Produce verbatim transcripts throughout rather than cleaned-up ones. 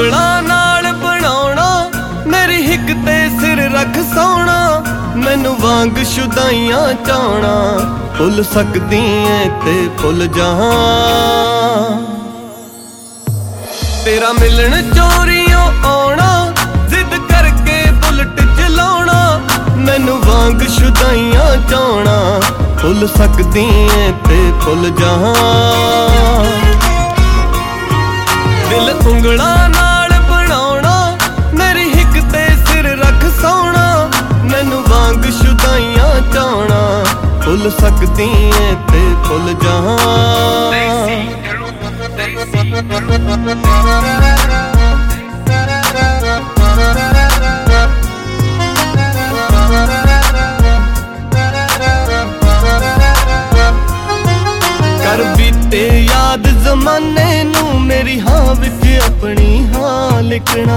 ਉਂਗਲਾਂ ਨਾਲ ਬਣਾਉਣਾ, ਮੇਰੀ ਹਿੱਕ ਤੇ ਸਿਰ ਰੱਖ ਸੋਣਾ, ਮੈਨੂੰ ਵਾਂਗ ਸ਼ੁਦਾਈਆਂ ਚਾਹਣਾ, ਭੁੱਲ ਸਕਦੀ ਏ ਤੇ ਭੁੱਲ ਜਾਵਾਂ। ਤੇਰਾ ਮਿਲਣ ਚੋਰੀਓਂ ਆਉਣਾ, ਜ਼ਿੱਦ ਕਰਕੇ ਬੁਲਟ ਚਲਾਉਣਾ, ਮੈਨੂੰ ਵਾਂਗ ਸ਼ੁਦਾਈਆਂ ਚਾਹਣਾ, ਭੁੱਲ ਸਕਦੀ ਏ ਤੇ ਭੁੱਲ ਜਾਵਾਂ। ਦਿਲ ਉਂਗਲਾਂ ਨਾਲ ਬਣਾਉਣਾ, ਮੇਰੀ ਹਿੱਕ ਤੇ ਸਿਰ ਰੱਖ ਸੋਣਾ, ਮੈਨੂੰ ਵਾਂਗ ਸ਼ੁਦਾਈਆਂ ਚਾਹਣਾ, ਭੁੱਲ ਸਕਦੀ ਏ ਤੇ ਭੁੱਲ ਜਾਵਾਂ। ਕਰ ਬੀਤੇ ਯਾਦ ਜ਼ਮਾਨੇ ਨੂੰ, ਮੇਰੀ ਹਾਂ ਵਿੱਚ ਆਪਣੀ ਹਾਂ ਲਿਖਣਾ,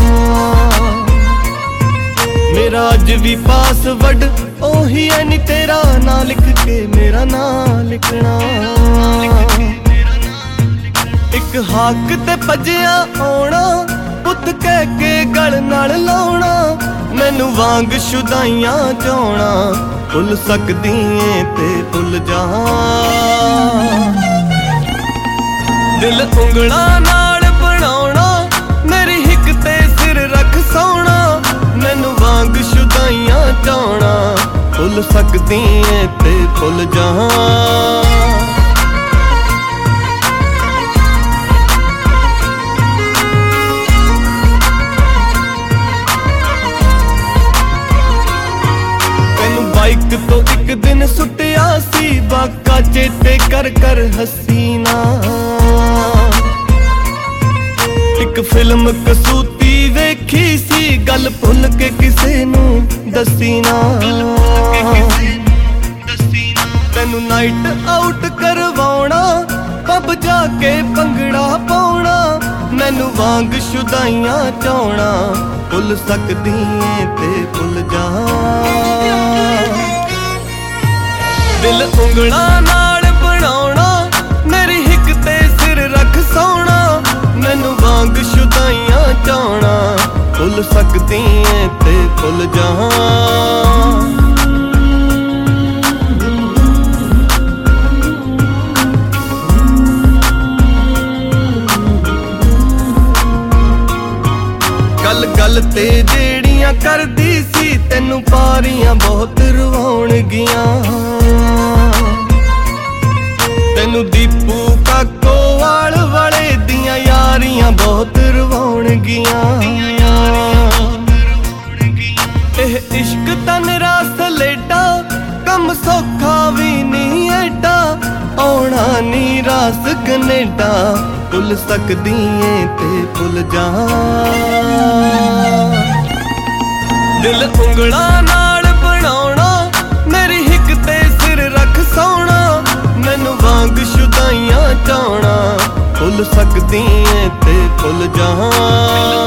ਮੇਰਾ ਅੱਜ ਵੀ ਪਾਸਵਰਡ ਉਹੀ ਹੈ ਨੀ, ਤੇਰਾ ਨਾਂ ਲਿਖ ਕੇ ਮੇਰਾ ਨਾਂ ਲਿਖਣਾ। ਇੱਕ ਹੱਕ ਤੇ ਭੱਜਿਆ ਆਉਣਾ, ਪੁੱਤ ਕਹਿ ਕੇ ਗਲ ਨਾਲ ਲਾਉਣਾ, ਮੈਨੂੰ ਵਾਂਗ ਸ਼ੁਦਾਈਆਂ ਚਾਹਣਾ, ਭੁੱਲ ਸਕਦੀ ਏ ਤੇ ਭੁੱਲ ਜਾਵਾਂ। ਦਿਲ ਉਂਗਲਾਂ ਨਾਲ ਬਣਾਉਣਾ, ਮੇਰੀ ਹਿੱਕ ਤੇ ਸਿਰ ਰੱਖ ਸੋਣਾ, ਮੈਨੂੰ ਵਾਂਗ ਸ਼ੁਦਾਈਆਂ ਚਾਹਣਾ, ਭੁੱਲ ਸਕਦੀ ਏ ਤੇ ਭੁੱਲ ਜਾਵਾਂ। ਬਾਈਕ ਤੋਂ ਇੱਕ ਦਿਨ ਸੁੱਟਿਆ ਸੀ, ਬਾਕਾ ਚੇਤੇ ਕਰ ਕਰ ਹਸੀਨਾ, ਇੱਕ ਫਿਲਮ ਕਸੂਤੀ ਵੇਖੀ ਸੀ, ਗੱਲ ਭੁੱਲ ਕੇ ਕਿਸੇ ਨੂੰ ਦੱਸੀ ਨਾ। ਤੈਨੂੰ ਨਾਈਟ ਆਊਟ ਕਰਵਾਉਣਾ, ਪੱਬ ਜਾ ਕੇ ਭੰਗੜਾ ਪਾਉਣਾ, ਮੈਨੂੰ ਵਾਂਗ ਸ਼ੁਦਾਈਆਂ ਚਾਹਣਾ, ਭੁੱਲ ਸਕਦੀ ਏ ਤੇ ਭੁੱਲ ਜਾਵਾਂ। ਦਿਲ ਉਂਗਲਾਂ ਨਾਲ ਬਣਾਉਣਾ, ਮੇਰੀ ਹਿੱਕ ਤੇ ਸਿਰ ਰੱਖ ਸੋਣਾ, ਮੈਨੂੰ ਵਾਂਗ ਸ਼ੁਦਾਈਆਂ ਚਾਹਣਾ, ਭੁੱਲ ਸਕਦੀ ਏ ਤੇ ਭੁੱਲ ਜਾਵਾਂ। ਗੱਲ ਗੱਲ ਤੇ ਜਿਹੜੀਆਂ ਕਰਦੀ ਸੀ, ਤੈਨੂੰ ਪਾਰੀਆਂ ਬਹੁਤ ਰਵਾਉਣਗੀਆਂ, ਤੈਨੂੰ ਦੀਪੂ ਕਾਕੋਵਾਲ ਵਾਲੇ ਦੀਆਂ ਯਾਰੀਆਂ ਬਹੁਤ ਰਵਾਉਣਗੀਆਂ। ਇਹ ਇਸ਼ਕ ਤਾਂ ਨਿਰਾ ਸਲੇਡਾ, ਕੰਮ ਸੌਖਾ ਵੀ ਨਹੀਂ ਏਡਾ, ਆਉਣਾ ਨੀ ਰਾਸ ਕਨੇਡਾ, ਭੁੱਲ ਸਕਦੀ ਏ ਤੇ ਭੁੱਲ ਜਾਵਾਂ। ਦਿਲ ਉਂਗਲਾਂ ਨਾਲ ਬਣਾਉਣਾ, ਮੇਰੀ ਹਿੱਕ ਤੇ ਸਿਰ ਰੱਖ ਸੋਣਾ, ਮੈਨੂੰ ਵਾਂਗ ਸ਼ੁਦਾਈਆਂ ਚਾਹਣਾ, ਭੁੱਲ ਸਕਦੀ ਏ ਤੇ ਭੁੱਲ ਜਾਵਾਂ।